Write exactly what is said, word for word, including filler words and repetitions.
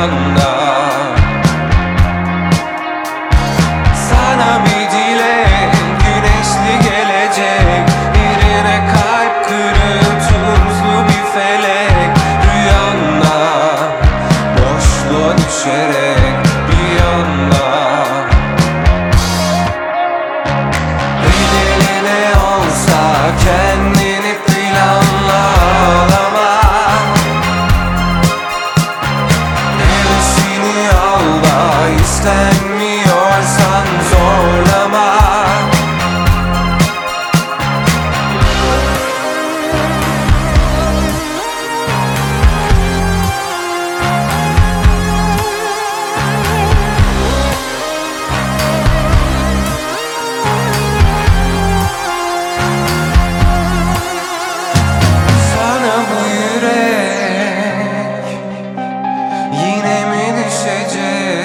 rüyanda. Sana bir dilek, güneşli gelecek, birine kalp kırıp tuzlu bir felek. Rüyanda boşluğa düşerek bir anda. Bedeline olsa kendini planla ağlama. Hevesini al da istenmiyorsan zorlama. Sana bu yürek yine mi düşecek?